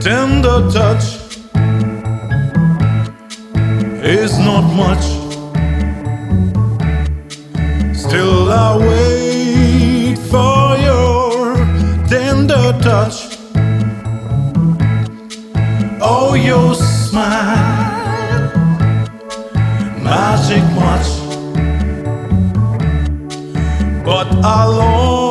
tender touch is not much. Still I wait for your tender touch. Oh, your smile, magic much. But I long